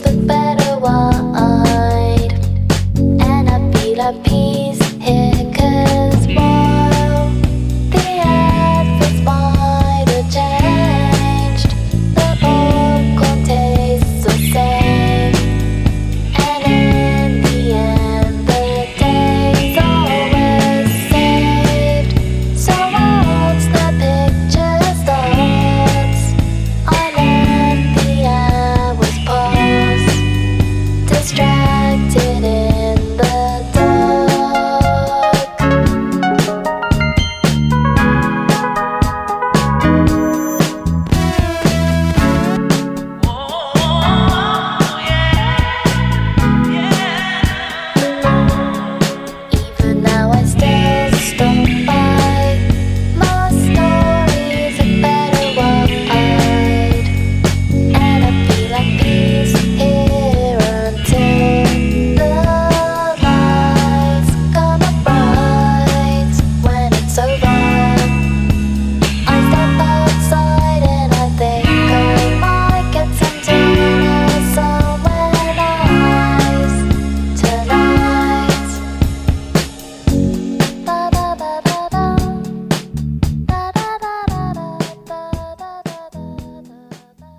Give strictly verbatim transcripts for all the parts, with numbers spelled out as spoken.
look better wide, and I feel at peace here, 'cause while the efforts might have changed, the popcorn tastes the same, and in the end the day's always saved. So once the picture starts, I let the hours pass, distracted in the dark. Even now I still stop by. My stories are better wide, and I feel like peace here until the lights come up bright. When it's over, I step outside and I think I might get some dinner somewhere nice tonight. Da da da da da. Da da da da da. Da da da da da.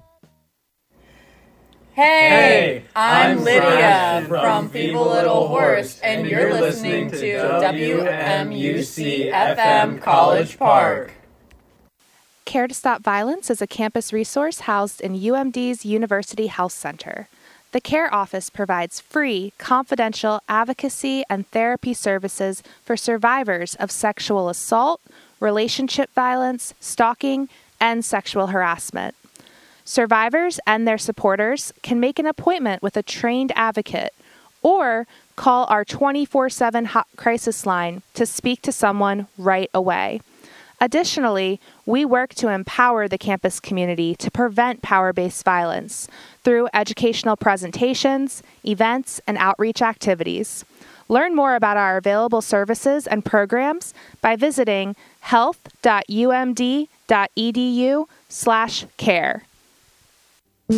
Hey, I'm Lydia from Feeble Little Horse, and you're listening to W M U C F M College Park. Care to Stop Violence is a campus resource housed in U M D's University Health Center. The CARE office provides free, confidential advocacy and therapy services for survivors of sexual assault, relationship violence, stalking, and sexual harassment. Survivors and their supporters can make an appointment with a trained advocate or call our twenty-four seven hot crisis line to speak to someone right away. Additionally, we work to empower the campus community to prevent power-based violence through educational presentations, events, and outreach activities. Learn more about our available services and programs by visiting health.umd.edu slash care. I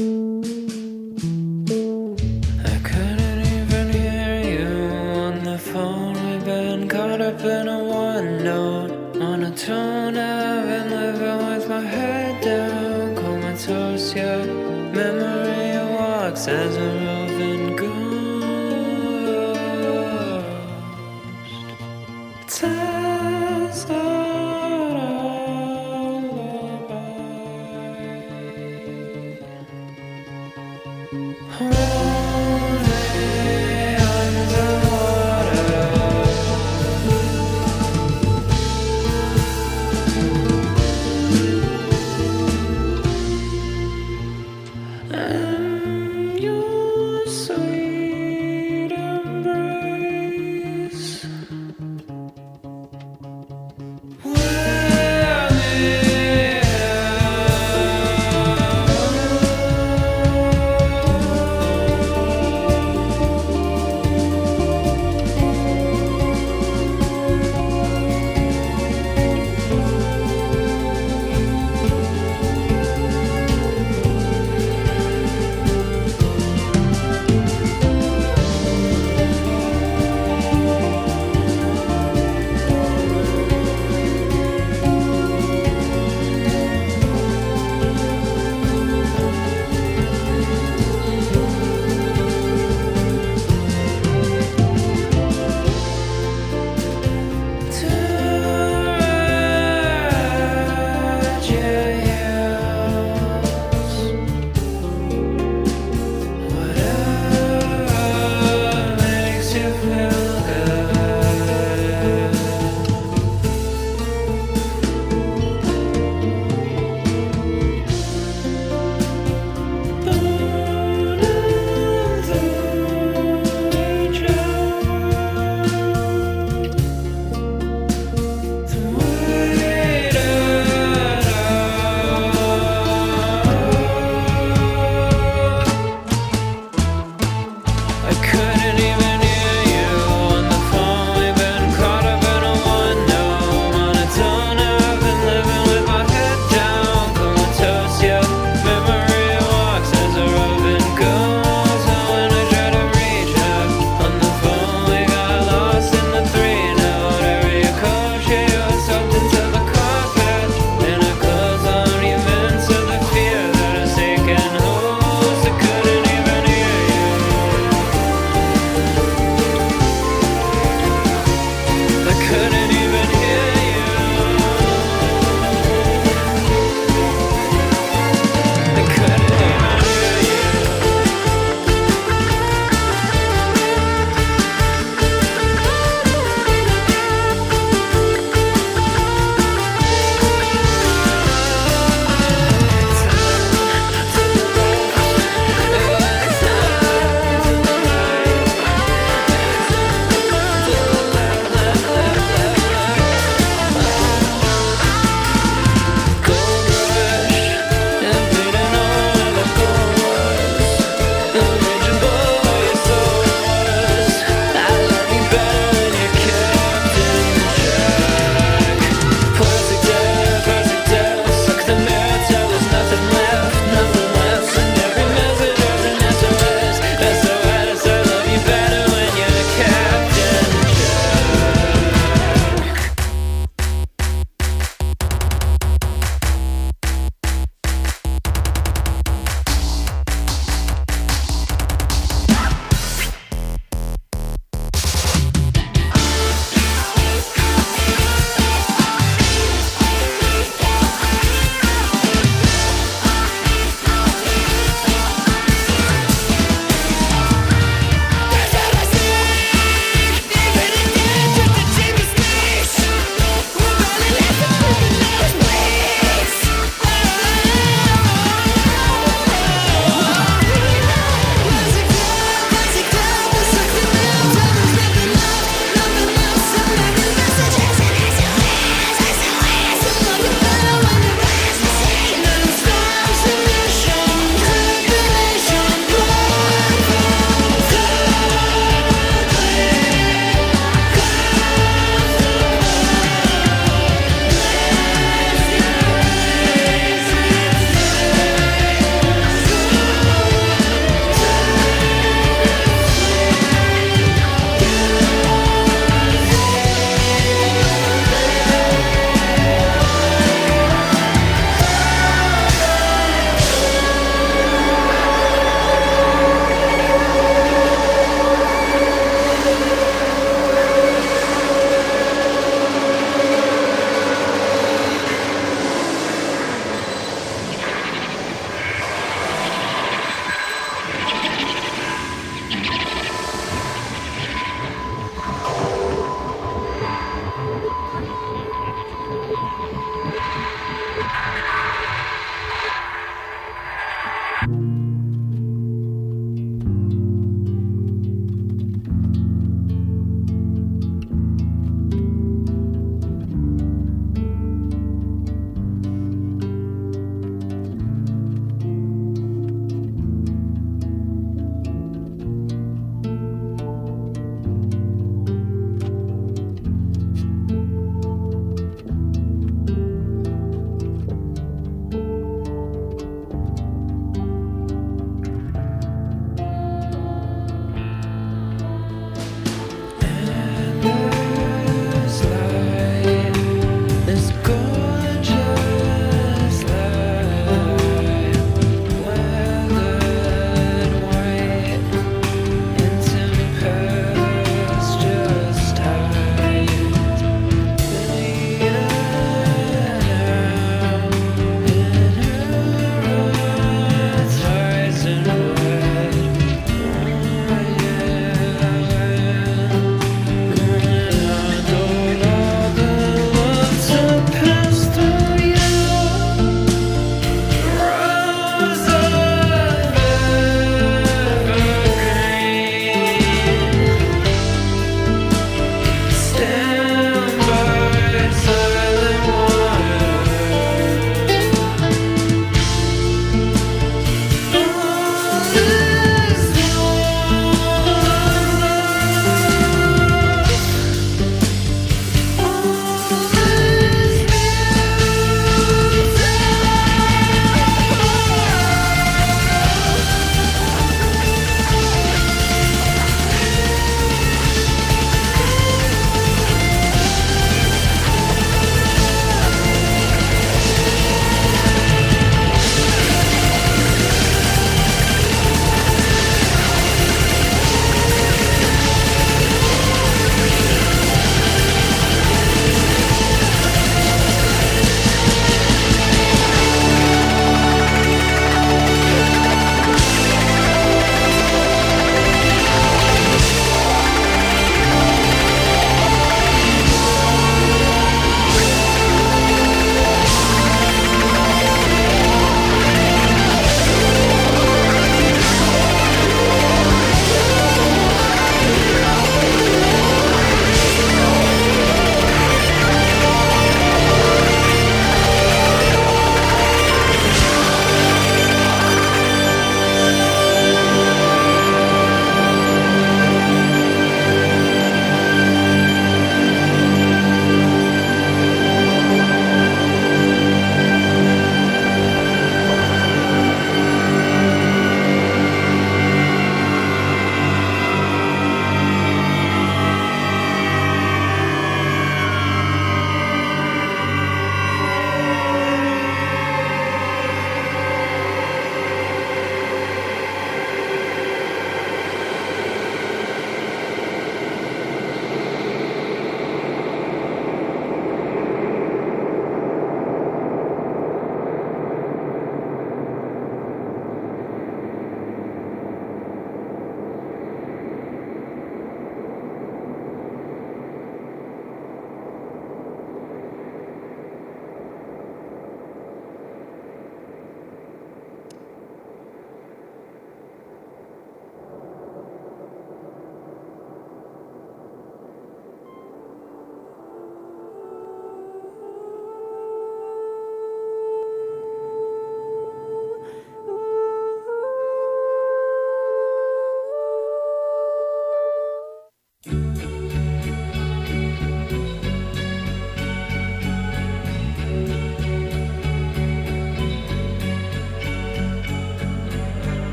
couldn't even hear you on the phone. We've been caught up in a one note monotone. I've been living with my head down, comatose. Your memory walks as a roving ghost. Tells a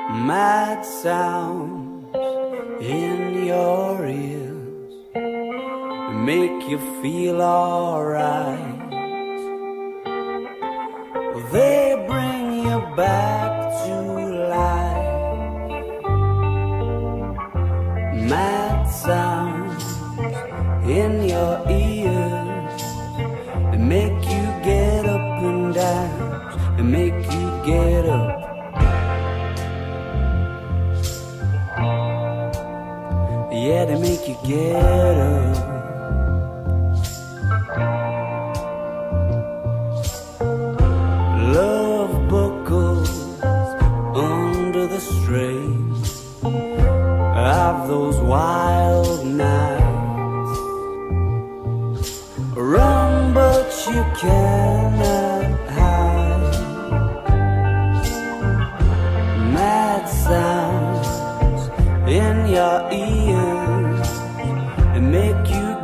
mad sounds in your ears make you feel alright. They bring you back to life. Mad sounds in your ears and make you get up and dance and make you get up. Yeah, they make you get up. Love buckles under the strain of those wild nights. Run, but you cannot hide. Mad sounds in your ears and make you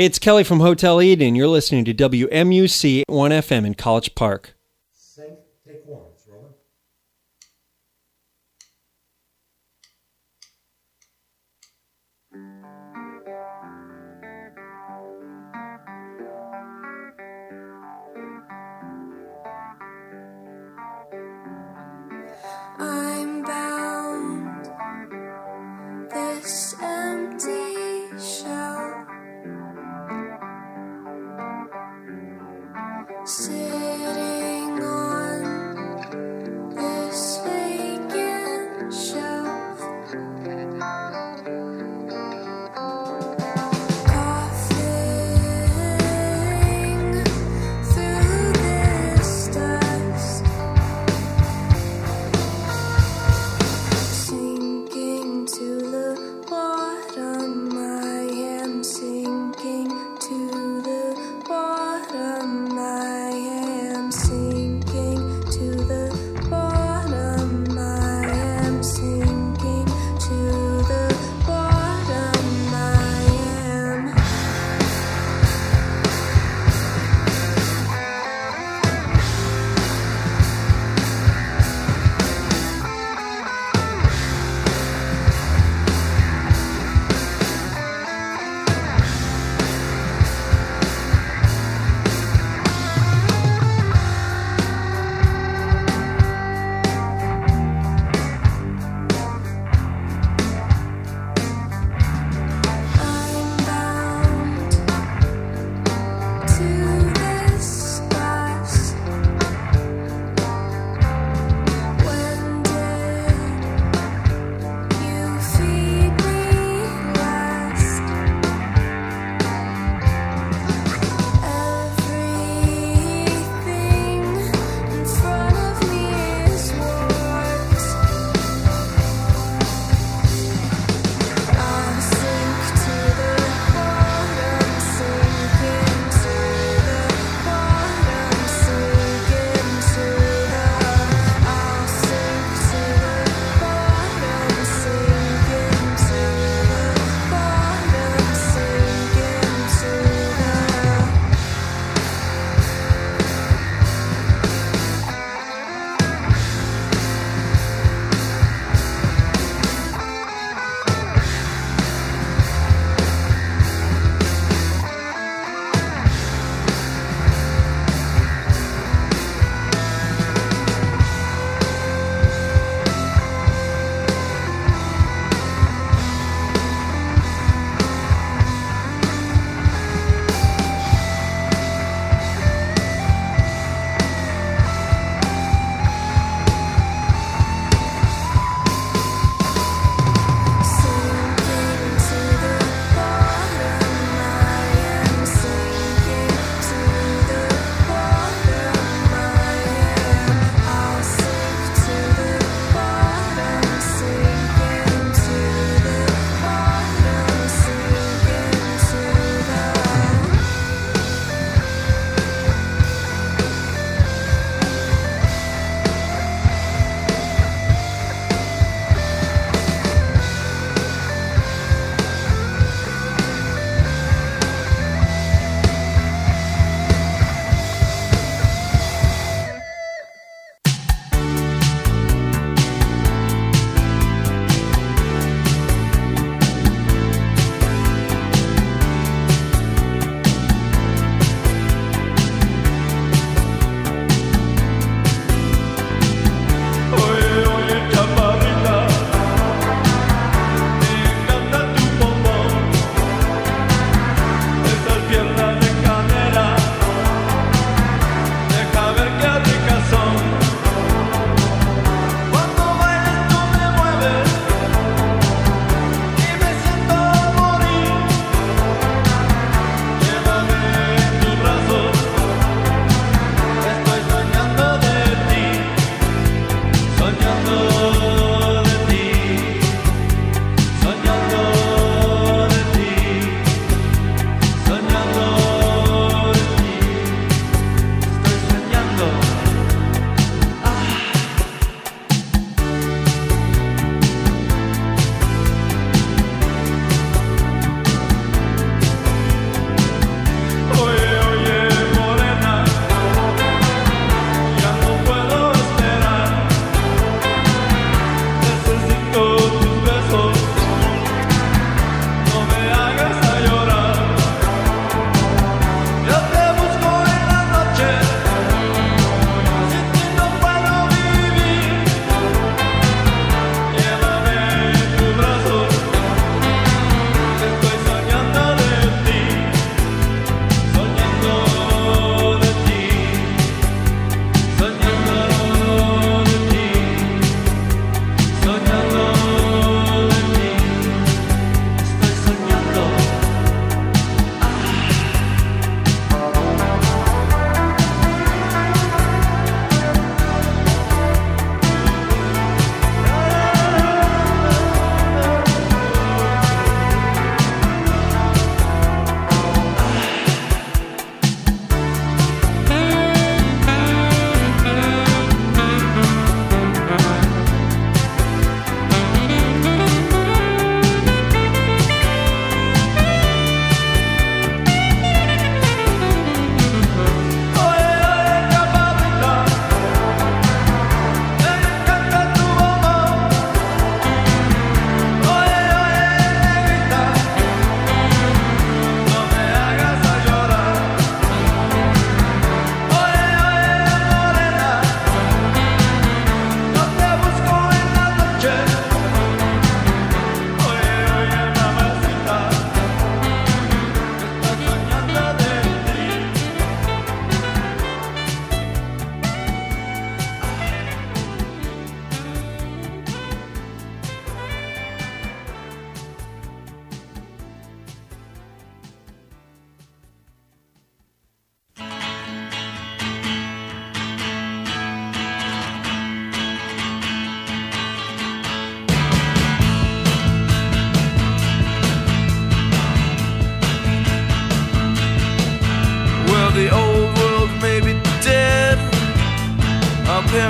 Hey, it's Kelly from Hotel Eden. You're listening to W M U C one F M in College Park. Sync, take one. It's rolling. I'm bound this empty shell, sitting on this vacant shelf, coughing through this dust.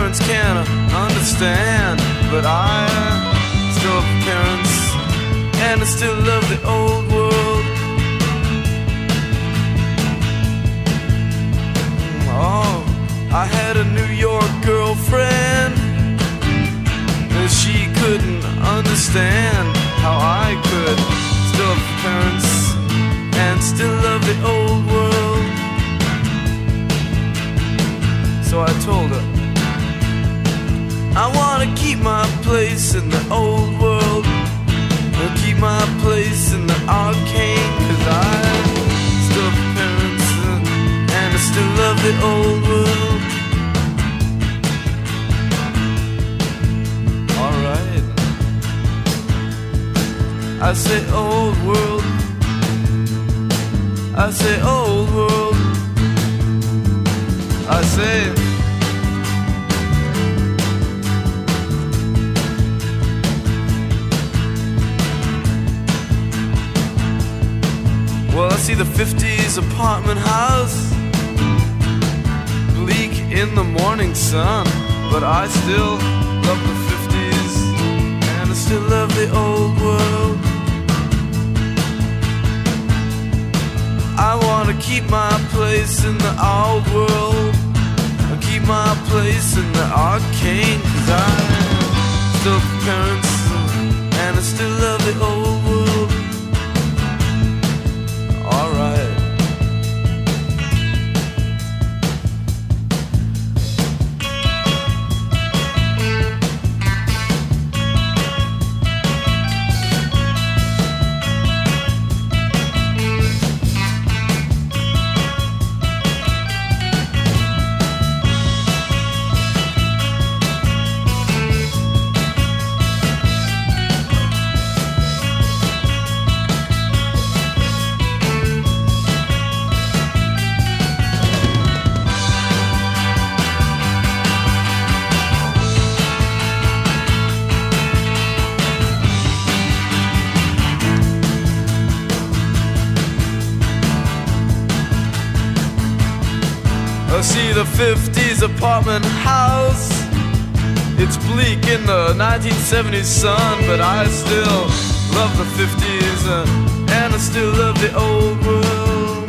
parents can't understand, but I still have parents, and I still love the old world. Oh, I had a New York girlfriend, and she couldn't understand how I could still have parents and still love the old world. So I told her, I wanna keep my place in the old world, I'll keep my place in the arcane, 'cause I still have parents and I still love the old world. Alright, I say old world, I say old world, I say well, I see the fifties apartment house, bleak in the morning sun, but I still love the fifties, and I still love the old world. I wanna keep my place in the old world, I keep my place in the arcane, 'cause I still have parents, and I still love the old world. Alright. I see the fifties apartment house, it's bleak in the nineteen seventies sun, but I still love the fifties, uh, and I still love the old world.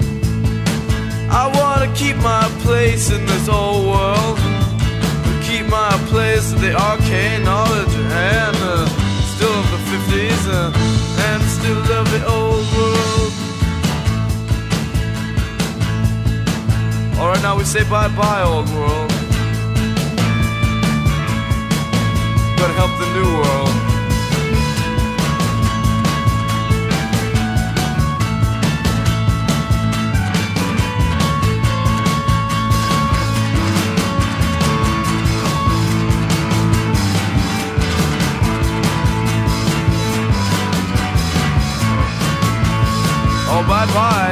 I wanna keep my place in this old world, keep my place in the arcane knowledge, and uh, still love the fifties, uh, and still love the old world. Alright, now we say bye-bye, old world. Gotta help the new world. Oh, bye-bye.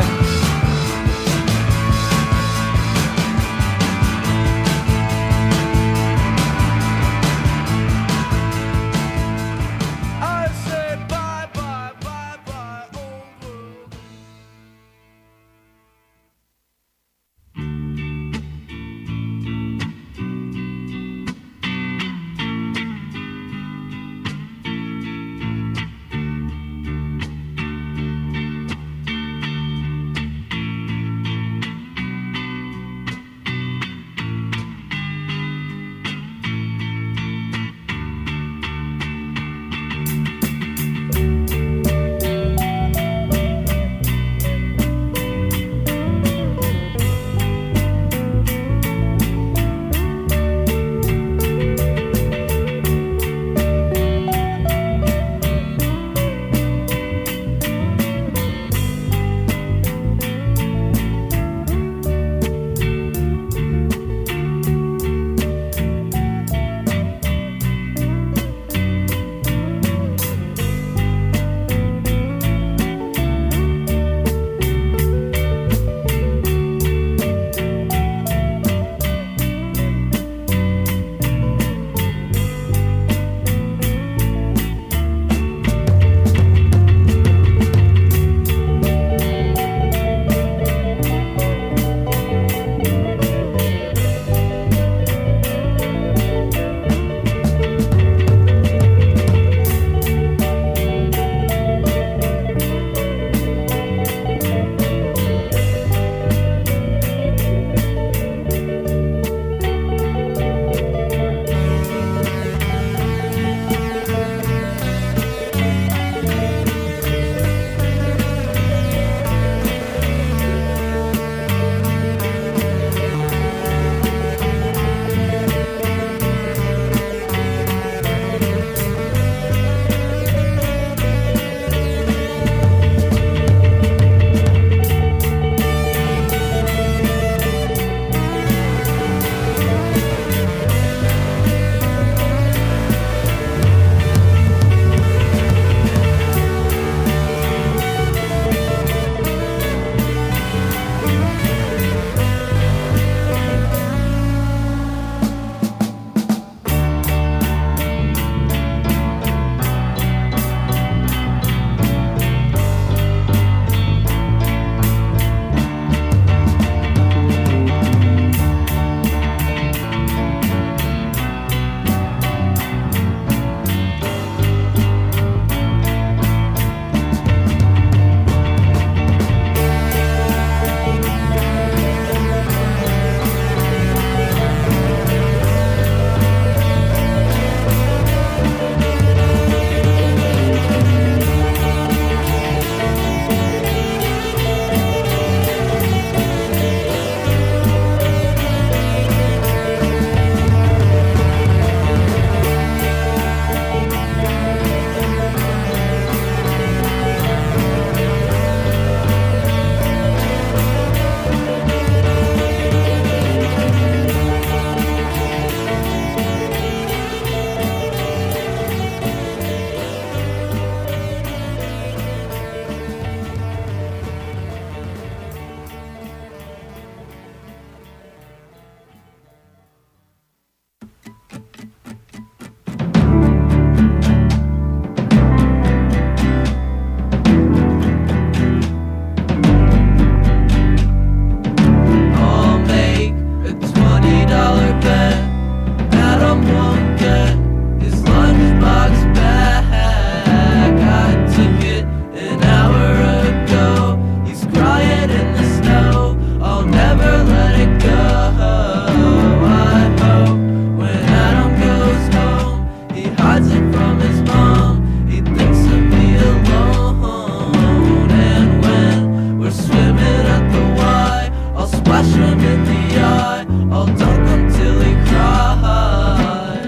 stroke him till he cries.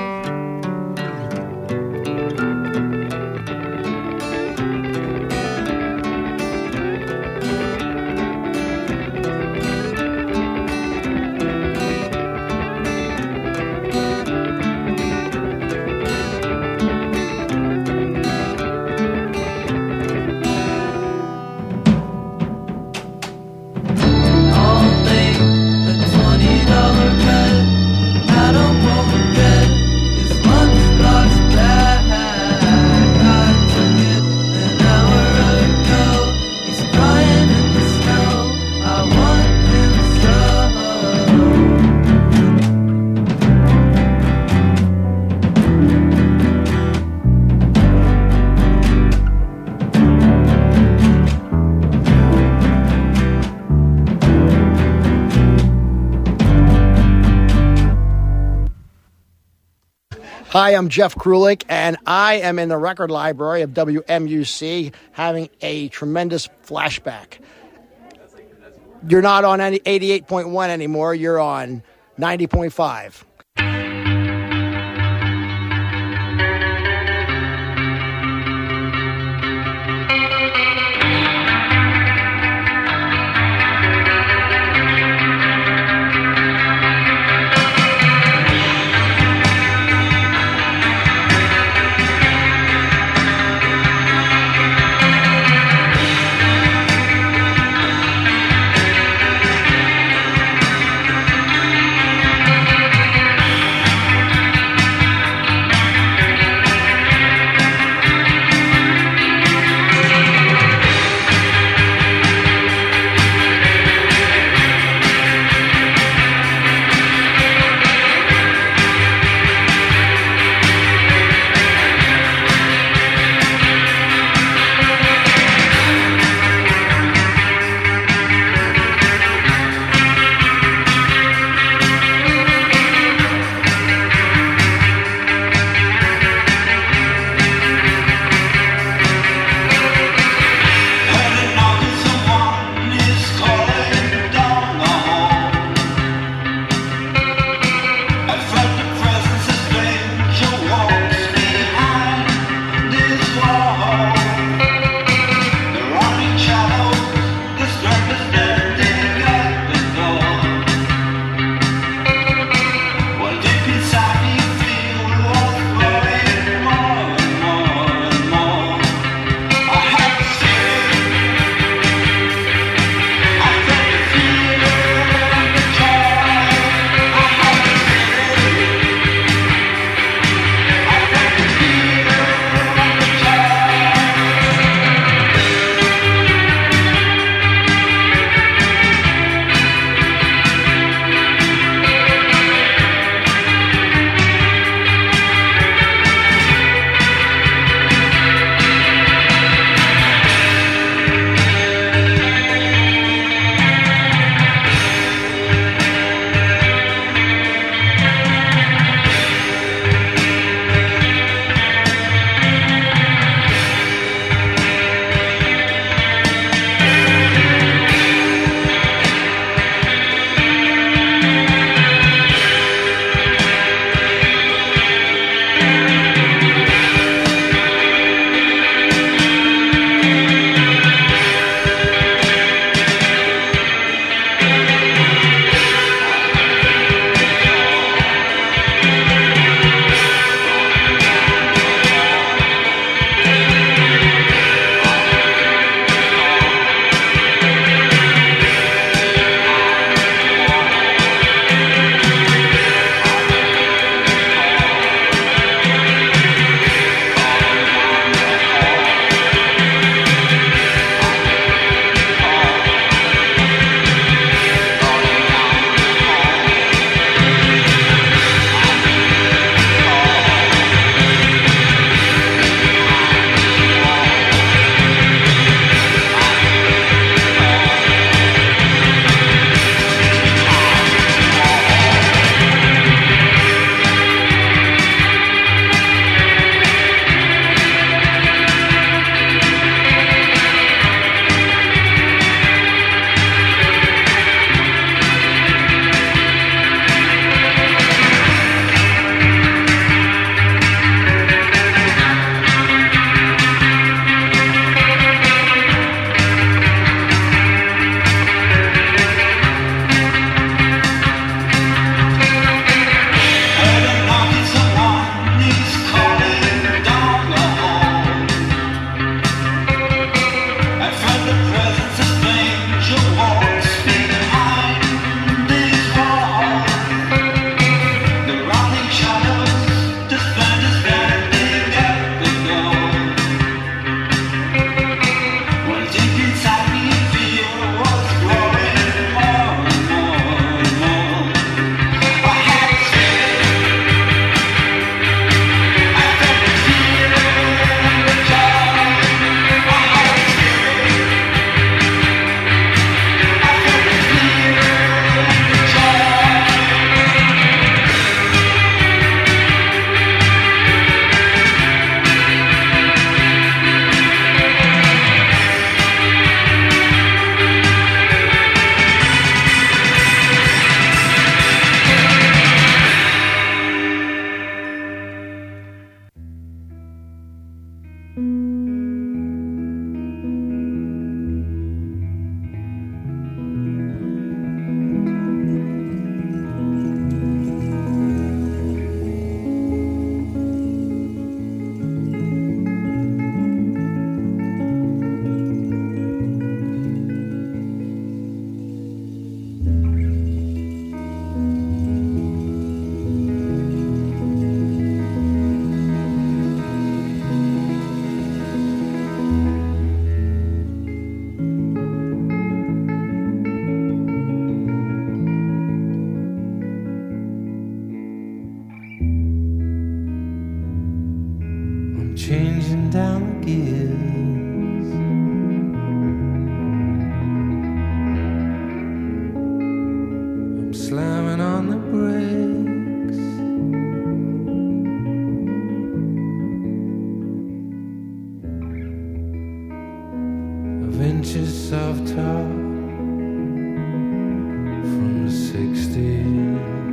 Hi, I'm Jeff Krulik, and I am in the record library of W M U C having a tremendous flashback. You're not on any eighty-eight point one anymore. You're on ninety point five. Thank changing down the gears. I'm slamming on the brakes. Of inches of top from the sixties.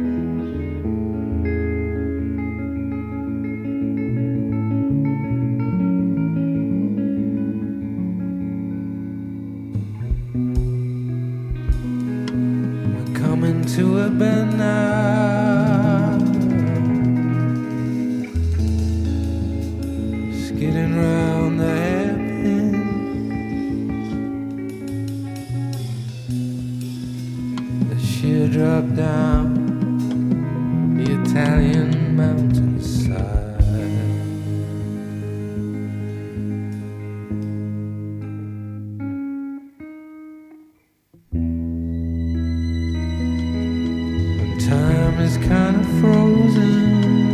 To a bend now, skidding round the hairpin. The sheer drop down the Italian mountainside. Time is kind of frozen,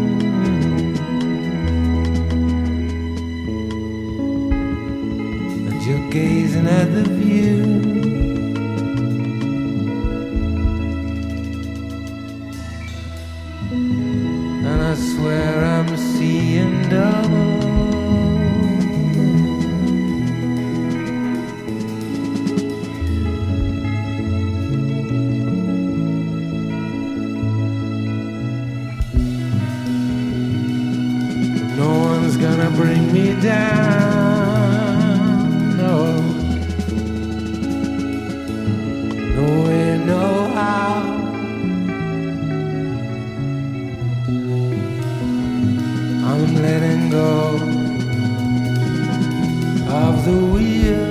and you're gazing at the view. And I swear I'm seeing double. Gonna bring me down, no, no way, no how. I'm letting go of the wheel.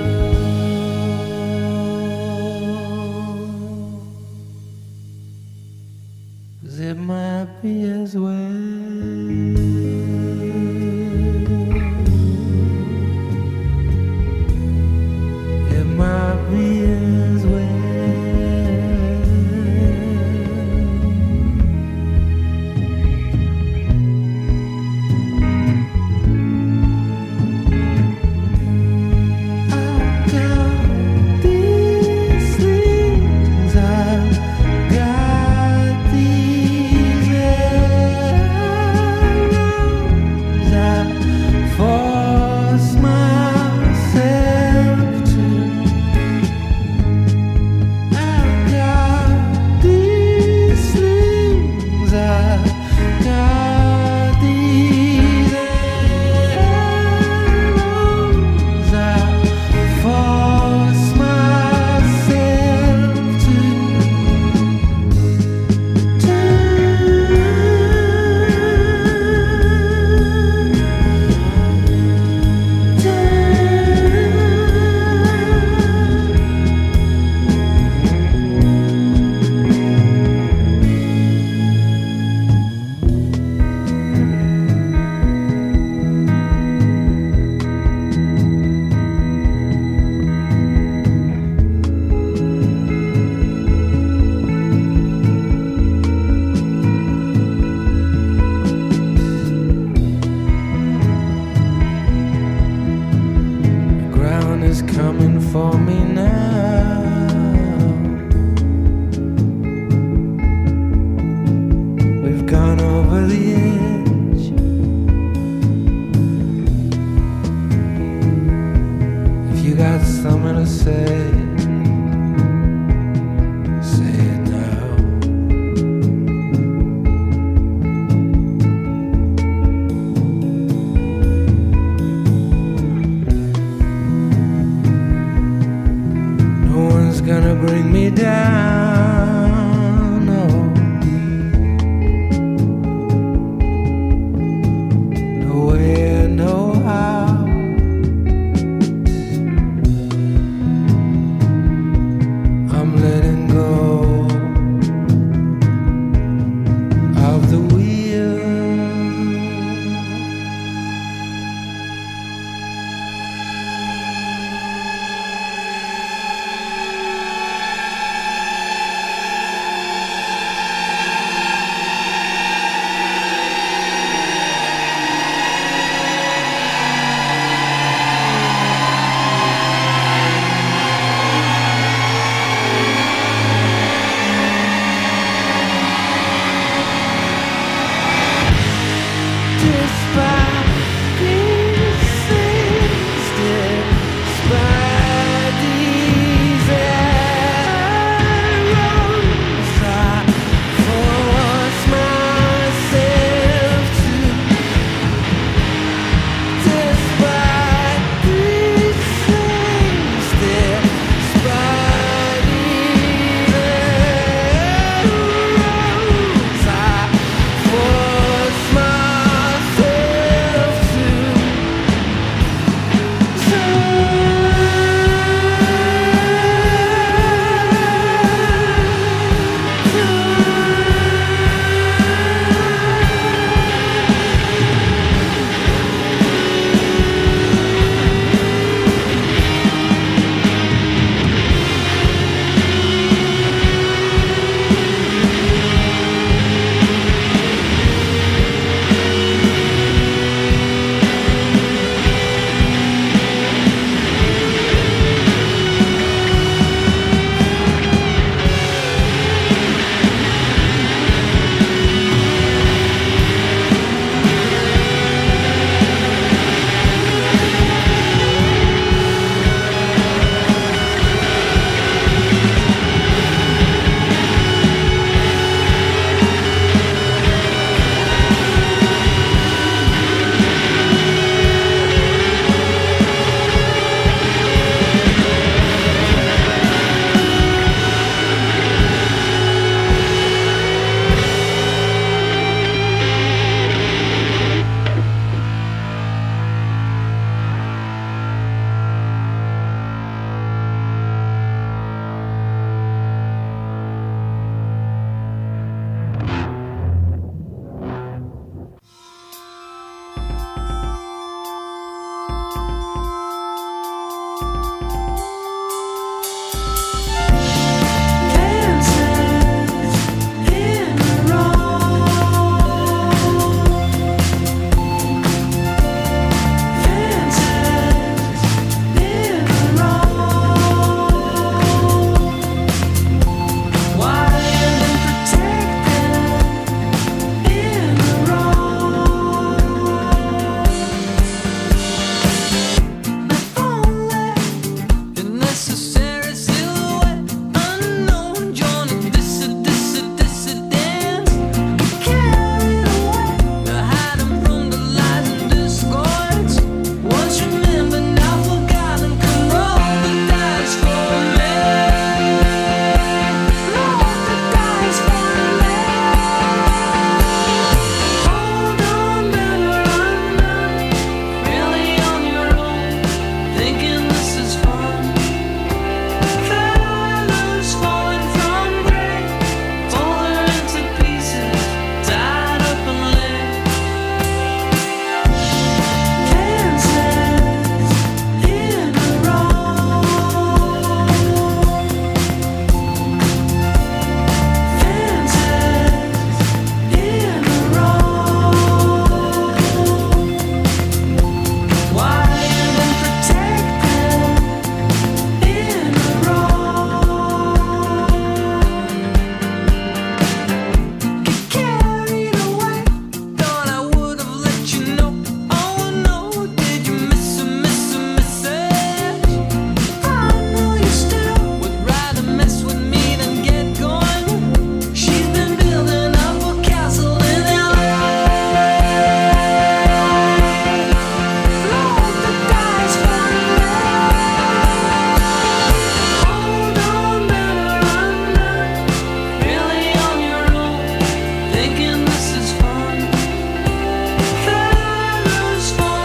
'Cause it might be as well. Coming for me now. We've gone over the edge. If you got something to say, say it now. Gonna bring me down.